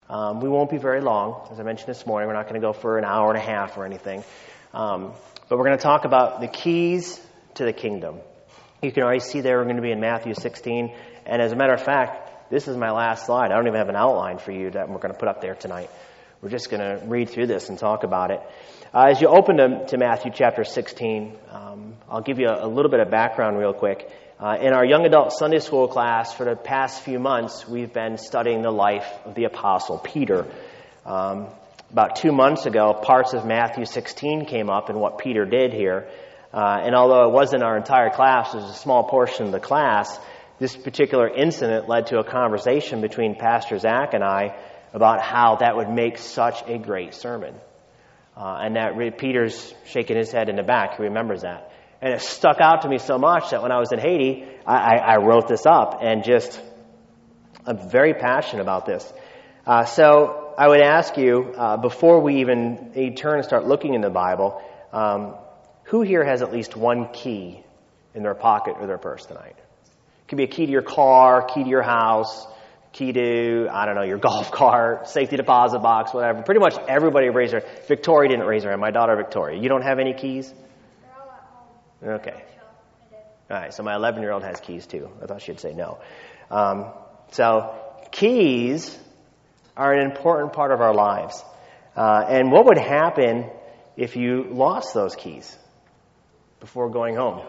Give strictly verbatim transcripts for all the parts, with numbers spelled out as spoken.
Um, we won't be very long. As I mentioned this morning, we're not going to go for an hour and a half or anything. Um, but we're going to talk about the keys to the kingdom. You can already see there we're going to be in Matthew sixteen. And as a matter of fact, this is my last slide. I don't even have an outline for you that we're going to put up there tonight. We're just going to read through this and talk about it. Uh, as you open to, to Matthew chapter sixteen, um, I'll give you a, a little bit of background real quick. Uh, in our young adult Sunday school class for the past few months, we've been studying the life of the Apostle Peter. Um, about two months ago, parts of Matthew sixteen came up and what Peter did here. Uh, and although it wasn't our entire class, it was a small portion of the class, this particular incident led to a conversation between Pastor Zach and I about how that would make such a great sermon. Uh, and that re- Peter's shaking his head in the back. He remembers that. And it stuck out to me so much that when I was in Haiti, I, I, I wrote this up and just, I'm very passionate about this. Uh, so I would ask you, uh, before we even we turn and start looking in the Bible, um, who here has at least one key in their pocket or their purse tonight? It could be a key to your car, key to your house, key to, I don't know, your golf cart, safety deposit box, whatever. Pretty much everybody raised their hand. Victoria didn't raise her hand. My daughter, Victoria. You don't have any keys? Okay. All right, so my eleven-year-old has keys, too. I thought she'd say no. Um, so keys are an important part of our lives. Uh, and what would happen if you lost those keys before going home?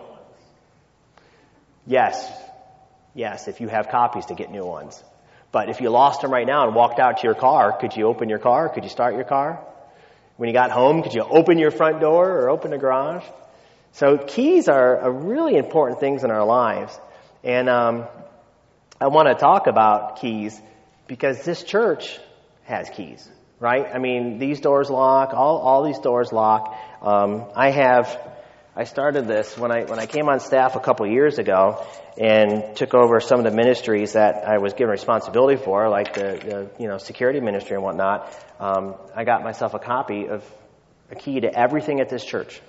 Yes. Yes, if you have copies to get new ones. But if you lost them right now and walked out to your car, could you open your car? Could you start your car? When you got home, could you open your front door or open the garage? So keys are, are really important things in our lives. And um, I want to talk about keys because this church has keys, right? I mean, these doors lock, all, all these doors lock. Um, I have, I started this when I when I came on staff a couple years ago and took over some of the ministries that I was given responsibility for, like the, the you know security ministry and whatnot. Um, I got myself a copy of a key to everything at this church.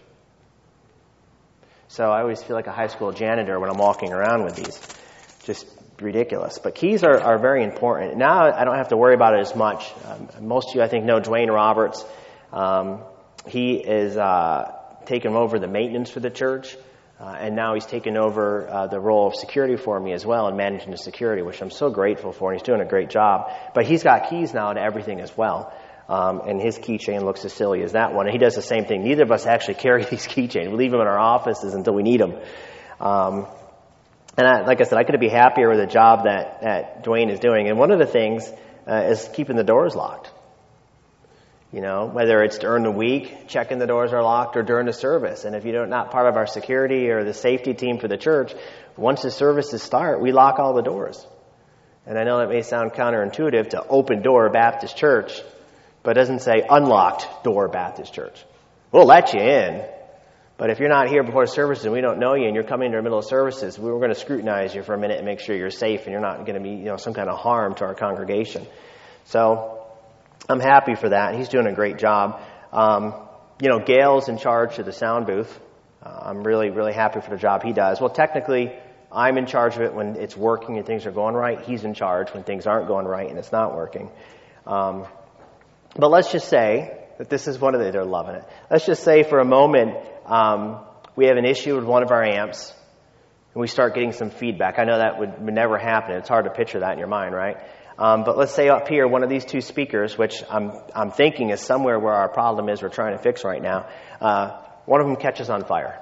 So I always feel like a high school janitor when I'm walking around with these. Just ridiculous. But keys are, are very important. Now I don't have to worry about it as much. Um, most of you, I think, know Dwayne Roberts. Um, he is uh, taken over the maintenance for the church. Uh, and now he's taken over uh, the role of security for me as well and managing the security, which I'm so grateful for. And he's doing a great job. But he's got keys now to everything as well. Um, and his keychain looks as silly as that one. And he does the same thing. Neither of us actually carry these keychains. We leave them in our offices until we need them. Um, and I, like I said, I couldn't be happier with the job that, that Dwayne is doing. And one of the things uh, is keeping the doors locked. You know, whether it's during the week, checking the doors are locked, or during the service. And if you're not part of our security or the safety team for the church, once the services start, we lock all the doors. And I know that may sound counterintuitive to Open Door Baptist Church, but it doesn't say Unlocked Door Baptist Church. We'll let you in, but if you're not here before services and we don't know you and you're coming into the middle of services, we're going to scrutinize you for a minute and make sure you're safe and you're not going to be, you know, some kind of harm to our congregation. So I'm happy for that. He's doing a great job. Um, you know, Gail's in charge of the sound booth. Uh, I'm really, really happy for the job he does. Well, technically, I'm in charge of it when it's working and things are going right. He's in charge when things aren't going right and it's not working. Um, But let's just say that this is one of the, they're loving it. Let's just say for a moment, um, we have an issue with one of our amps and we start getting some feedback. I know that would, would never happen. It's hard to picture that in your mind, right? Um, but let's say up here, one of these two speakers, which I'm, I'm thinking is somewhere where our problem is we're trying to fix right now, uh, one of them catches on fire.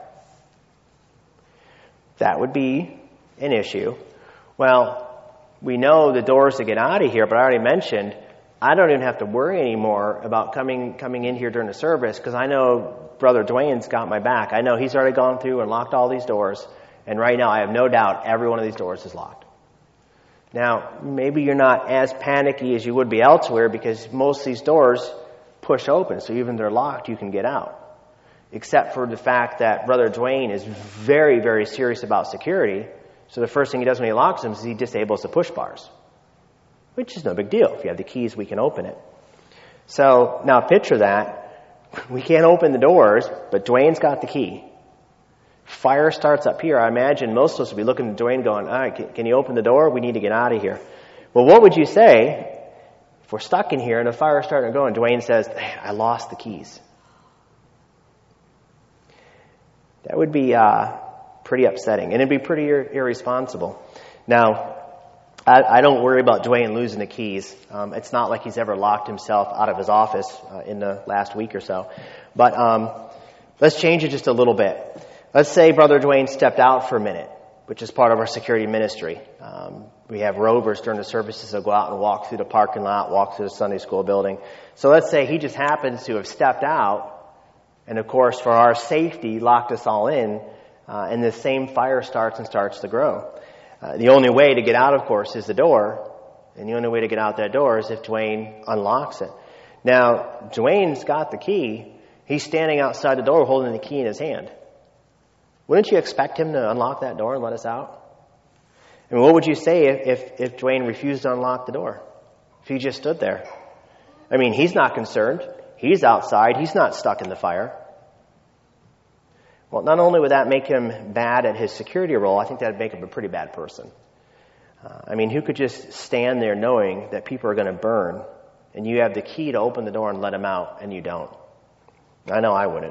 That would be an issue. Well, we know the doors to get out of here, but I already mentioned I don't even have to worry anymore about coming coming in here during the service because I know Brother Dwayne's got my back. I know he's already gone through and locked all these doors. And right now I have no doubt every one of these doors is locked. Now, maybe you're not as panicky as you would be elsewhere because most of these doors push open. So even if they're locked, you can get out. Except for the fact that Brother Dwayne is very, very serious about security. So the first thing he does when he locks them is he disables the push bars. Which is no big deal. If you have the keys, we can open it. So now picture that. We can't open the doors, but Dwayne's got the key. Fire starts up here. I imagine most of us would be looking at Dwayne going, all right, can, can you open the door? We need to get out of here. Well, what would you say If we're stuck in here and the fire's starting to go and Dwayne says, I lost the keys. That would be uh, pretty upsetting, and it'd be pretty ir- irresponsible. Now, I, I don't worry about Dwayne losing the keys. Um, it's not like he's ever locked himself out of his office uh, in the last week or so. But um, let's change it just a little bit. Let's say Brother Dwayne stepped out for a minute, which is part of our security ministry. Um, we have rovers during the services that go out and walk through the parking lot, walk through the Sunday school building. So let's say he just happens to have stepped out, and of course, for our safety, locked us all in, uh, and the same fire starts and starts to grow. Uh, the only way to get out, of course, is the door, and the only way to get out that door is if Dwayne unlocks it. Now, Dwayne's got the key. He's standing outside the door holding the key in his hand. Wouldn't you expect him to unlock that door and let us out? I mean, what would you say if, if, if Dwayne refused to unlock the door? If he just stood there? I mean, he's not concerned. He's outside. He's not stuck in the fire. Well, not only would that make him bad at his security role, I think that would make him a pretty bad person. Uh, I mean, who could just stand there knowing that people are going to burn, and you have the key to open the door and let them out, and you don't? I know I wouldn't.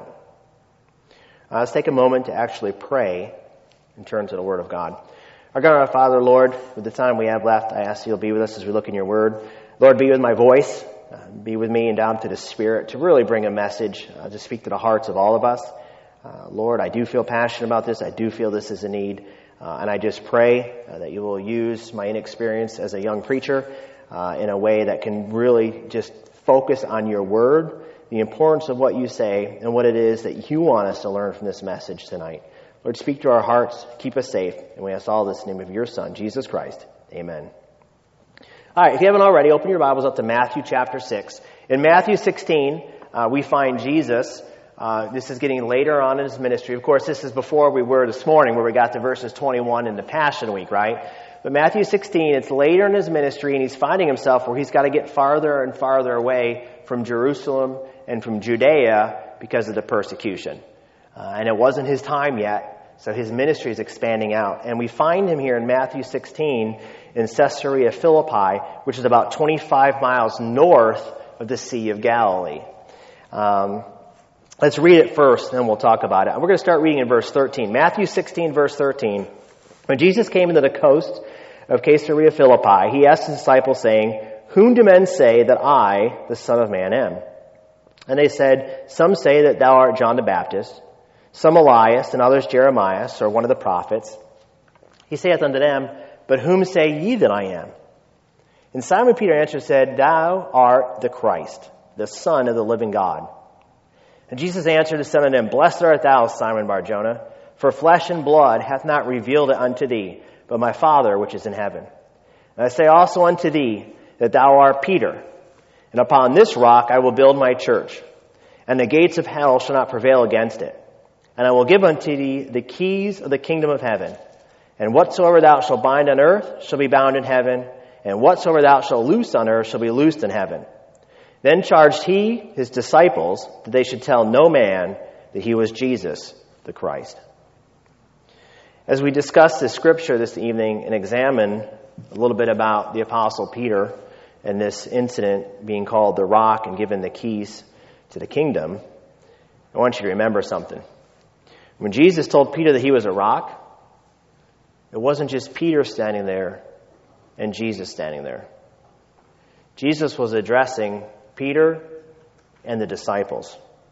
Uh, let's take a moment to actually pray and turn to the Word of God. Our God, our Father, Lord, with the time we have left, I ask you'll be with us as we look in your Word. Lord, be with my voice. Uh, be with me and down to the Spirit to really bring a message, uh, to speak to the hearts of all of us. Uh, Lord, I do feel passionate about this. I do feel this is a need. Uh, and I just pray uh, that you will use my inexperience as a young preacher uh, in a way that can really just focus on your Word, the importance of what you say, and what it is that you want us to learn from this message tonight. Lord, speak to our hearts. Keep us safe. And we ask all this in the name of your Son, Jesus Christ. Amen. All right, if you haven't already, open your Bibles up to Matthew chapter six. In Matthew sixteen, uh, we find Jesus. Uh, this is getting later on in his ministry. Of course, this is before we were this morning, where we got to verses twenty-one in the Passion Week, right? But Matthew sixteen, it's later in his ministry, and he's finding himself where he's got to get farther and farther away from Jerusalem and from Judea because of the persecution. Uh, and it wasn't his time yet, so his ministry is expanding out. And we find him here in Matthew sixteen in Caesarea Philippi, which is about twenty-five miles north of the Sea of Galilee. Um, let's read it first, and then we'll talk about it. We're going to start reading in verse thirteen. Matthew sixteen, verse thirteen. When Jesus came into the coast of Caesarea Philippi, he asked his disciples, saying, "Whom do men say that I, the Son of Man, am?" And they said, "Some say that thou art John the Baptist, some Elias, and others Jeremiah, or one of the prophets." He saith unto them, "But whom say ye that I am?" And Simon Peter answered and said, "Thou art the Christ, the Son of the living God." And Jesus answered and said unto them, "Blessed art thou, Simon Bar-Jonah, for flesh and blood hath not revealed it unto thee, but my Father which is in heaven. And I say also unto thee, that thou art Peter, and upon this rock I will build my church, and the gates of hell shall not prevail against it. And I will give unto thee the keys of the kingdom of heaven. And whatsoever thou shalt bind on earth shall be bound in heaven, and whatsoever thou shalt loose on earth shall be loosed in heaven." Then charged he his disciples that they should tell no man that he was Jesus the Christ. As we discuss this scripture this evening and examine a little bit about the Apostle Peter and this incident being called the rock and given the keys to the kingdom, I want you to remember something. When Jesus told Peter that he was a rock, it wasn't just Peter standing there and Jesus standing there. Jesus was addressing Peter and the disciples.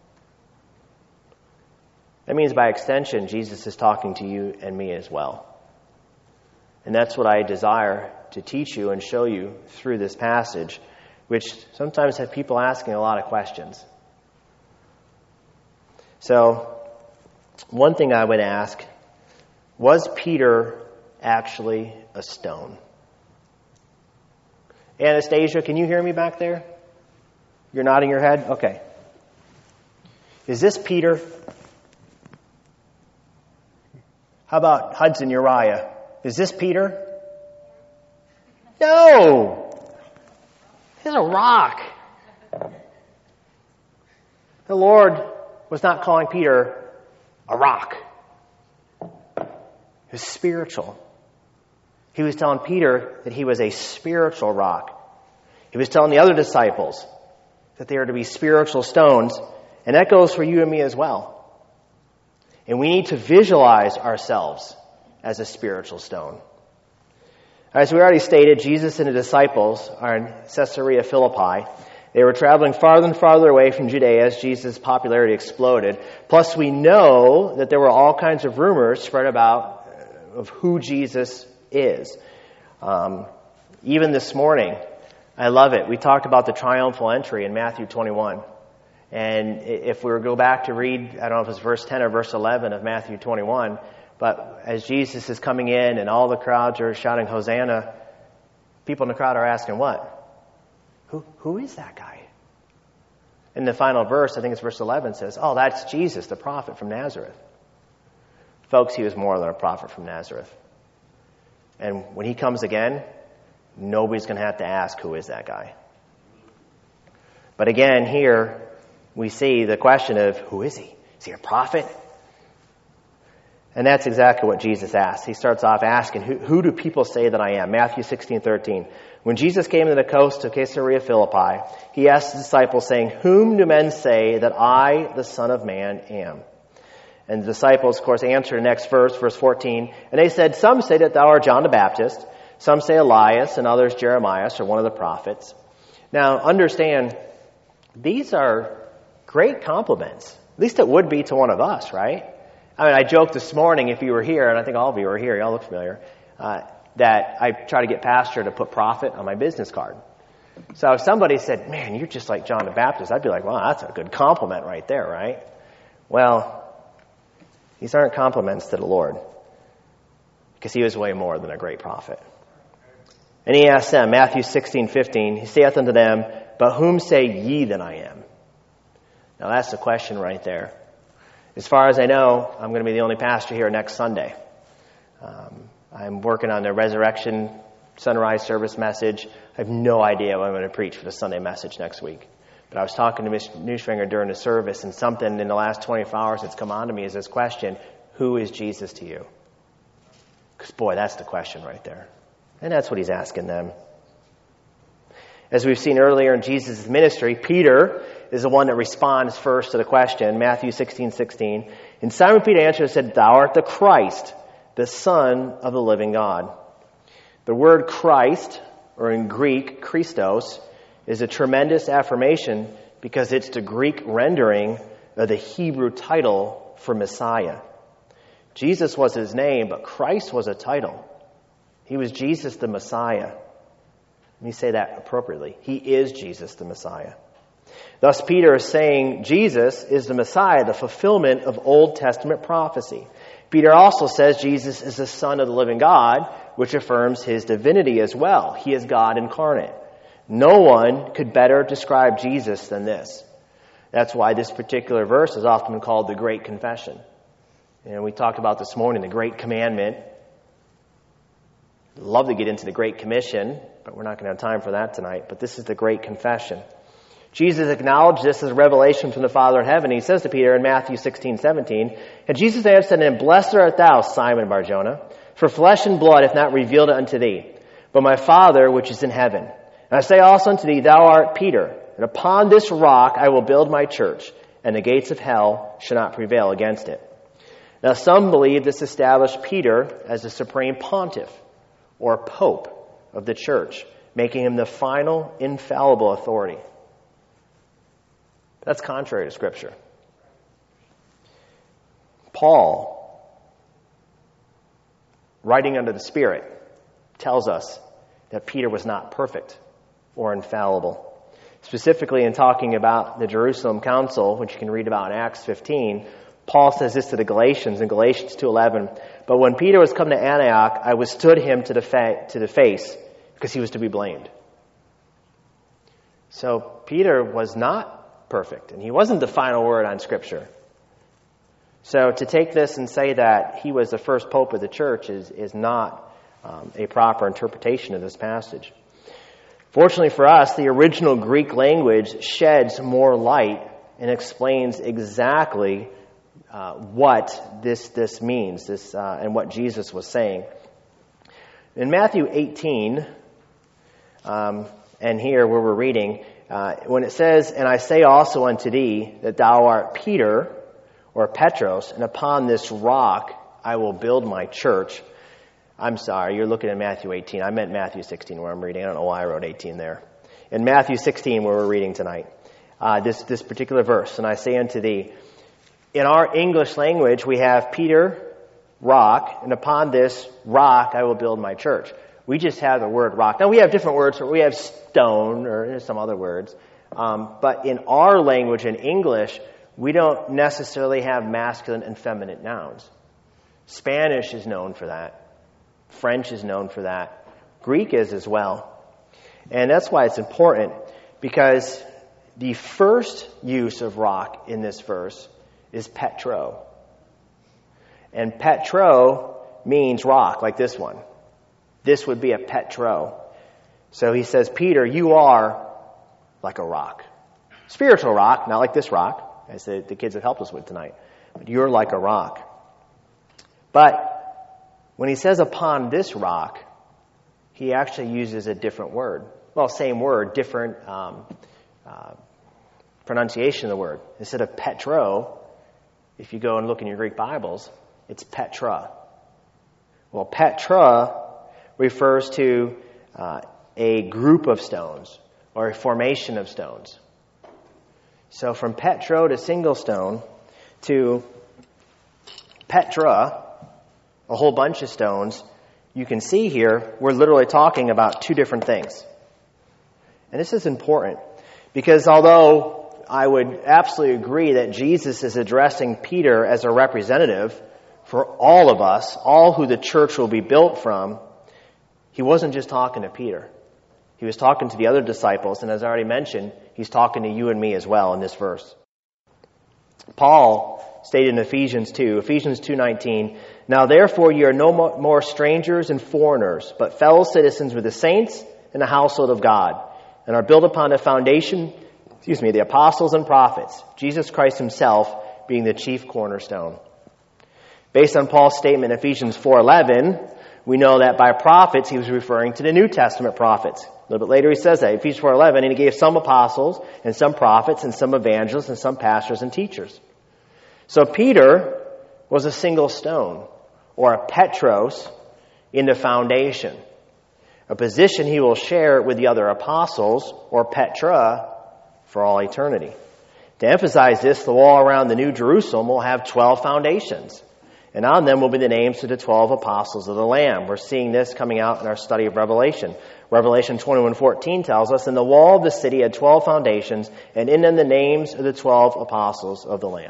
That means by extension, Jesus is talking to you and me as well. And that's what I desire to teach you and show you through this passage, which sometimes have people asking a lot of questions. So, one thing I would ask, was Peter actually a stone? Anastasia, can you hear me back there? You're nodding your head? Okay. Is this Peter? How about Hudson Uriah? Is this Peter? No! He's a rock. The Lord was not calling Peter a rock. He was spiritual. He was telling Peter that he was a spiritual rock. He was telling the other disciples that they are to be spiritual stones, and that goes for you and me as well. And we need to visualize ourselves as a spiritual stone. As we already stated, Jesus and the disciples are in Caesarea Philippi. They were traveling farther and farther away from Judea as Jesus' popularity exploded. Plus, we know that there were all kinds of rumors spread about of who Jesus is. Um, even this morning, I love it. We talked about the triumphal entry in Matthew twenty-one. And if we were to go back to read, I don't know if it's verse ten or verse eleven of Matthew twenty-one, but as Jesus is coming in and all the crowds are shouting, Hosanna, people in the crowd are asking, what? Who, who is that guy? In the final verse, I think it's verse eleven, says, oh, that's Jesus, the prophet from Nazareth. Folks, he was more than a prophet from Nazareth. And when he comes again, nobody's going to have to ask, who is that guy? But again, here we see the question of, who is he? Is he a prophet? And that's exactly what Jesus asks. He starts off asking, who, who do people say that I am? Matthew sixteen thirteen. When Jesus came to the coast of Caesarea Philippi, he asked the disciples, saying, whom do men say that I, the Son of Man, am? And the disciples, of course, answered the next verse, verse fourteen. And they said, some say that thou art John the Baptist, some say Elias, and others Jeremiah, or one of the prophets. Now, understand, these are great compliments. At least it would be to one of us, right? I mean, I joked this morning, if you were here, and I think all of you were here, y'all look familiar, uh, that I try to get pastor to put prophet on my business card. So if somebody said, man, you're just like John the Baptist, I'd be like, well, that's a good compliment right there, right? Well, these aren't compliments to the Lord, because he was way more than a great prophet. And he asked them, Matthew sixteen fifteen, he saith unto them, but whom say ye that I am? Now that's the question right there. As far as I know, I'm going to be the only pastor here next Sunday. Um, I'm working on the resurrection sunrise service message. I have no idea what I'm going to preach for the Sunday message next week. But I was talking to Mister Newsfinger during the service, and something in the last twenty-four hours that's come on to me is this question, who is Jesus to you? Because, boy, that's the question right there. And that's what he's asking them. As we've seen earlier in Jesus' ministry, Peter is the one that responds first to the question, Matthew sixteen sixteen. And Simon Peter answered and said, thou art the Christ, the Son of the living God. The word Christ, or in Greek, Christos, is a tremendous affirmation because it's the Greek rendering of the Hebrew title for Messiah. Jesus was his name, but Christ was a title. He was Jesus the Messiah. Let me say that appropriately. He is Jesus the Messiah. Thus, Peter is saying Jesus is the Messiah, the fulfillment of Old Testament prophecy. Peter also says Jesus is the Son of the living God, which affirms his divinity as well. He is God incarnate. No one could better describe Jesus than this. That's why this particular verse is often called the Great Confession. And we talked about this morning the Great Commandment. I'd love to get into the Great Commission, but we're not going to have time for that tonight. But this is the Great Confession. Jesus acknowledged this as a revelation from the Father in heaven. He says to Peter in Matthew sixteen seventeen, and Jesus answered him, blessed art thou, Simon Bar-Jonah, for flesh and blood hath not revealed it unto thee, but my Father which is in heaven. And I say also unto thee, thou art Peter, and upon this rock I will build my church, and the gates of hell shall not prevail against it. Now some believe this established Peter as the supreme pontiff, or pope of the church, making him the final infallible authority. That's contrary to Scripture. Paul, writing under the Spirit, tells us that Peter was not perfect or infallible. Specifically in talking about the Jerusalem Council, which you can read about in Acts fifteen, Paul says this to the Galatians in Galatians two eleven, but when Peter was come to Antioch, I withstood him to the, fa- to the face because he was to be blamed. So Peter was not perfect, and he wasn't the final word on Scripture. So to take this and say that he was the first pope of the church is, is not um, a proper interpretation of this passage. Fortunately for us, the original Greek language sheds more light and explains exactly uh, what this this means, this uh, and what Jesus was saying. In Matthew eighteen, um, and here where we're reading, uh, when it says, "And I say also unto thee that thou art Peter," or Petros, "and upon this rock I will build my church." I'm sorry, you're looking at Matthew eighteen. I meant Matthew sixteen where I'm reading. I don't know why I wrote eighteen there. In Matthew sixteen where we're reading tonight, uh, this, this particular verse, "And I say unto thee," in our English language we have Peter, rock, and upon this rock I will build my church. We just have the word rock. Now we have different words. We have stone or some other words. Um, but in our language, in English, we don't necessarily have masculine and feminine nouns. Spanish is known for that. French is known for that. Greek is as well. And that's why it's important, because the first use of rock in this verse is petro. And petro means rock, like this one. This would be a petro. So he says, Peter, you are like a rock. Spiritual rock, not like this rock, as the, the kids have helped us with tonight. But you're like a rock. But when he says upon this rock, he actually uses a different word. Well, same word, different um, uh, pronunciation of the word. Instead of petro, if you go and look in your Greek Bibles, it's petra. Well, petra refers to uh, a group of stones or a formation of stones. So from petro to single stone to petra, a whole bunch of stones, you can see here we're literally talking about two different things. And this is important because although I would absolutely agree that Jesus is addressing Peter as a representative for all of us, all who the church will be built from, he wasn't just talking to Peter. He was talking to the other disciples, and as I already mentioned, he's talking to you and me as well in this verse. Paul stated in Ephesians two, Ephesians two nineteen, "Now therefore ye are no more strangers and foreigners, but fellow citizens with the saints in the household of God, and are built upon the foundation, excuse me, the apostles and prophets, Jesus Christ himself being the chief cornerstone." Based on Paul's statement in Ephesians four eleven, we know that by prophets he was referring to the New Testament prophets. A little bit later he says that, Ephesians four eleven, "And he gave some apostles, and some prophets, and some evangelists, and some pastors and teachers." So Peter was a single stone, or a petros, in the foundation, a position he will share with the other apostles, or petra, for all eternity. To emphasize this, the wall around the New Jerusalem will have twelve foundations, and on them will be the names of the twelve apostles of the Lamb. We're seeing this coming out in our study of Revelation. Revelation twenty-one fourteen tells us, "And the wall of the city had twelve foundations, and in them the names of the twelve apostles of the Lamb."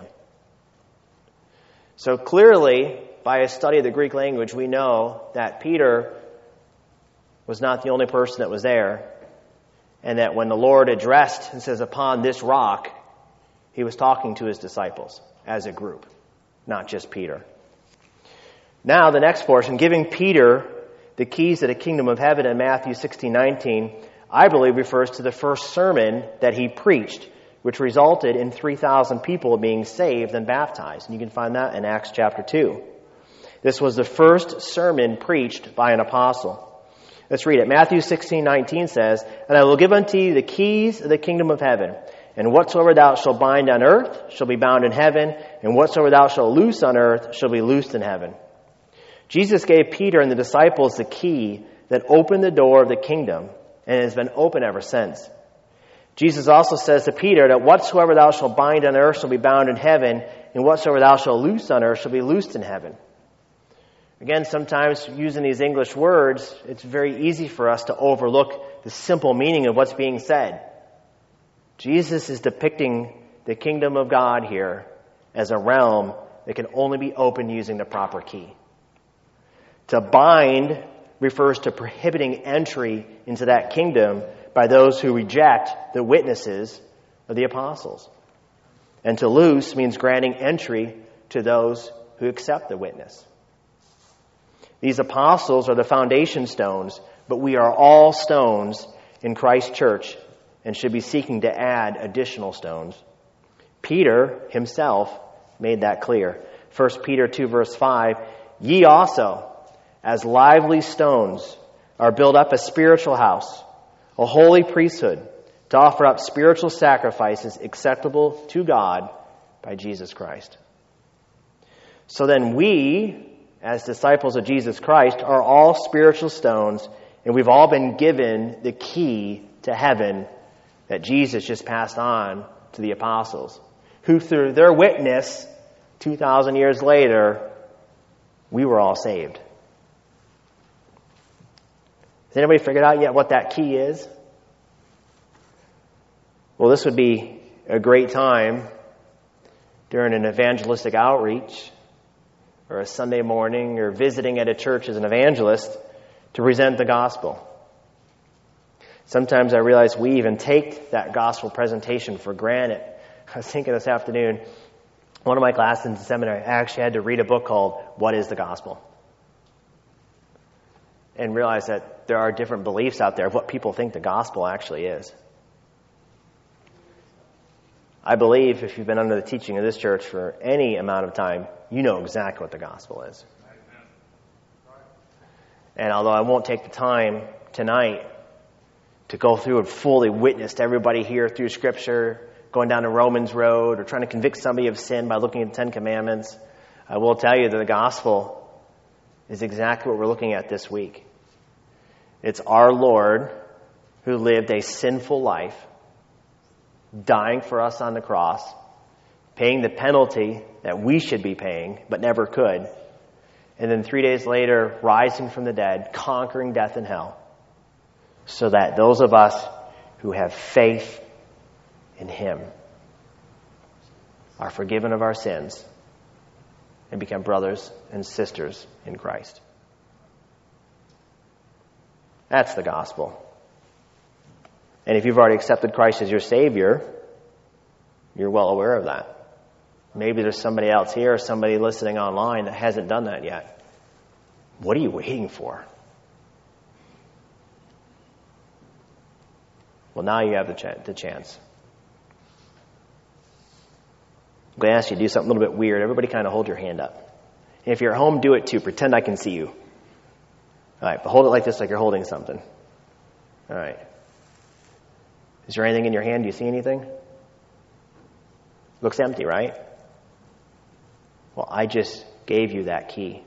So clearly, by a study of the Greek language, we know that Peter was not the only person that was there, and that when the Lord addressed and says, "Upon this rock," he was talking to his disciples as a group, not just Peter. Now, the next portion, giving Peter the keys to the kingdom of heaven in Matthew sixteen nineteen, I believe refers to the first sermon that he preached, which resulted in three thousand people being saved and baptized. And you can find that in Acts chapter two. This was the first sermon preached by an apostle. Let's read it. Matthew sixteen nineteen says, "And I will give unto you the keys of the kingdom of heaven. And whatsoever thou shalt bind on earth shall be bound in heaven, and whatsoever thou shalt loose on earth shall be loosed in heaven." Jesus gave Peter and the disciples the key that opened the door of the kingdom, and it has been open ever since. Jesus also says to Peter that whatsoever thou shalt bind on earth shall be bound in heaven, and whatsoever thou shalt loose on earth shall be loosed in heaven. Again, sometimes using these English words, it's very easy for us to overlook the simple meaning of what's being said. Jesus is depicting the kingdom of God here as a realm that can only be opened using the proper key. To bind refers to prohibiting entry into that kingdom by those who reject the witnesses of the apostles. And to loose means granting entry to those who accept the witness. These apostles are the foundation stones, but we are all stones in Christ's church and should be seeking to add additional stones. Peter himself made that clear. First Peter two verse five, "Ye also, as lively stones, are built up a spiritual house, a holy priesthood, to offer up spiritual sacrifices acceptable to God by Jesus Christ. So then we, as disciples of Jesus Christ, are all spiritual stones, and we've all been given the key to heaven that Jesus just passed on to the apostles, who through their witness, two thousand years later, we were all saved. Has anybody figured out yet what that key is? Well, this would be a great time during an evangelistic outreach or a Sunday morning or visiting at a church as an evangelist to present the gospel. Sometimes I realize we even take that gospel presentation for granted. I was thinking this afternoon, one of my classes in the seminary, I actually had to read a book called What is the Gospel? And realize that there are different beliefs out there of what people think the gospel actually is. I believe if you've been under the teaching of this church for any amount of time, you know exactly what the gospel is. And although I won't take the time tonight to go through and fully witness to everybody here through Scripture, going down the Romans road, or trying to convict somebody of sin by looking at the Ten Commandments, I will tell you that the gospel is exactly what we're looking at this week. It's our Lord who lived a sinful life, dying for us on the cross, paying the penalty that we should be paying, but never could, and then three days later, rising from the dead, conquering death and hell, so that those of us who have faith in Him are forgiven of our sins and become brothers and sisters in Christ. That's the gospel. And if you've already accepted Christ as your Savior, you're well aware of that. Maybe there's somebody else here or somebody listening online that hasn't done that yet. What are you waiting for? Well, now you have the, ch- the chance. I'm going to ask you to do something a little bit weird. Everybody kind of hold your hand up. And if you're at home, do it too. Pretend I can see you. All right, but hold it like this, like you're holding something. All right. Is there anything in your hand? Do you see anything? Looks empty, right? Well, I just gave you that key.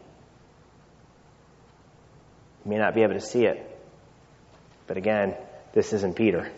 You may not be able to see it. But again, this isn't Peter.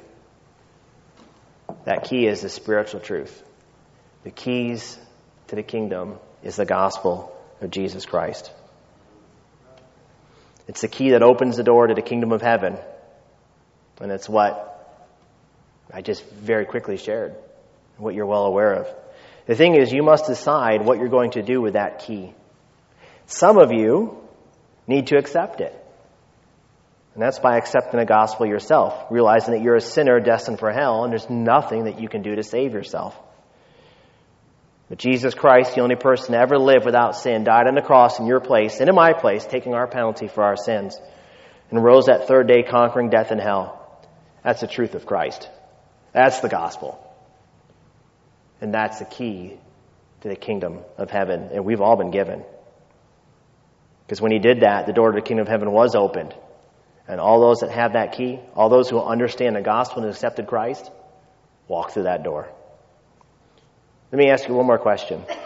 That key is the spiritual truth. The keys to the kingdom is the gospel of Jesus Christ. It's the key that opens the door to the kingdom of heaven. And it's what I just very quickly shared, what you're well aware of. The thing is, you must decide what you're going to do with that key. Some of you need to accept it. And that's by accepting the gospel yourself, realizing that you're a sinner destined for hell, and there's nothing that you can do to save yourself. But Jesus Christ, the only person to ever live without sin, died on the cross in your place and in my place, taking our penalty for our sins, and rose that third day conquering death and hell. That's the truth of Christ. That's the gospel. And that's the key to the kingdom of heaven, and we've all been given. Because when He did that, the door to the kingdom of heaven was opened. And all those that have that key, all those who understand the gospel and accepted Christ, walk through that door. Let me ask you one more question. Let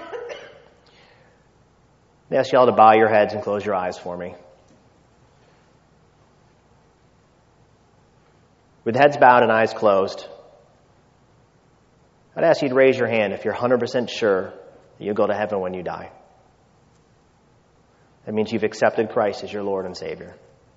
me ask you all to bow your heads and close your eyes for me. With heads bowed and eyes closed, I'd ask you to raise your hand if you're one hundred percent sure that you'll go to heaven when you die. That means you've accepted Christ as your Lord and Savior.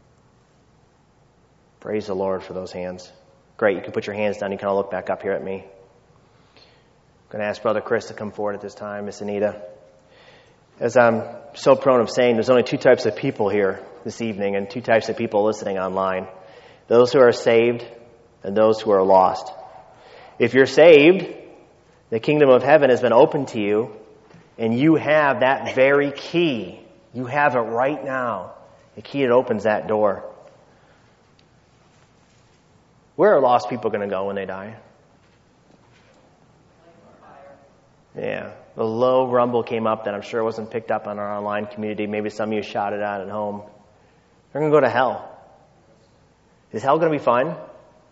Praise the Lord for those hands. Great, you can put your hands down. You can all look back up here at me. I'm going to ask Brother Chris to come forward at this time, Miss Anita. As I'm so prone of saying, there's only two types of people here this evening and two types of people listening online. Those who are saved and those who are lost. If you're saved, the kingdom of heaven has been opened to you, and you have that very key. You have it right now. The key that opens that door. Where are lost people going to go when they die? Yeah. The low rumble came up that I'm sure wasn't picked up on our online community. Maybe some of you shouted out at home. They're going to go to hell. Is hell going to be fun?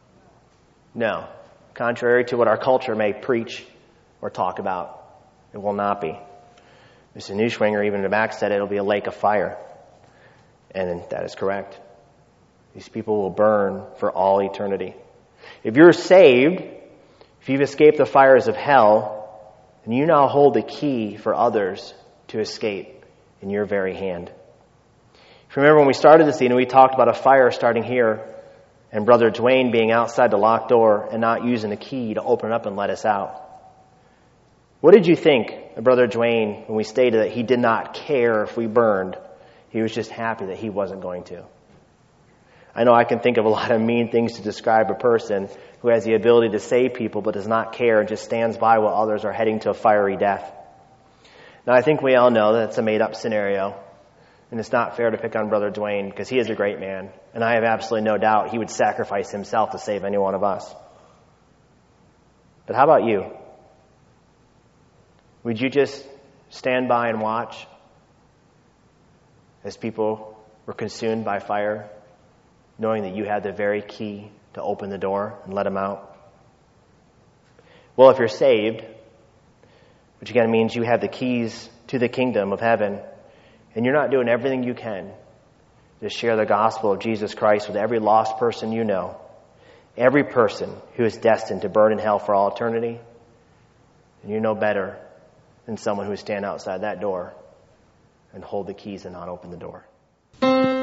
No. Contrary to what our culture may preach or talk about, it will not be. Mister Neuschwanger, even in the back, said it'll be a lake of fire. And that is correct. These people will burn for all eternity. If you're saved, if you've escaped the fires of hell, then you now hold the key for others to escape in your very hand. If you remember when we started the scene, we talked about a fire starting here and Brother Dwayne being outside the locked door and not using the key to open it up and let us out. What did you think of Brother Dwayne when we stated that he did not care if we burned? He was just happy that he wasn't going to. I know I can think of a lot of mean things to describe a person who has the ability to save people but does not care and just stands by while others are heading to a fiery death. Now, I think we all know that it's a made-up scenario, and it's not fair to pick on Brother Dwayne because he is a great man, and I have absolutely no doubt he would sacrifice himself to save any one of us. But how about you? Would you just stand by and watch as people were consumed by fire, knowing that you had the very key to open the door and let them out? Well, if you're saved, which again means you have the keys to the kingdom of heaven, and you're not doing everything you can to share the gospel of Jesus Christ with every lost person you know, every person who is destined to burn in hell for all eternity, then you know better than someone who would stand outside that door and hold the keys and not open the door.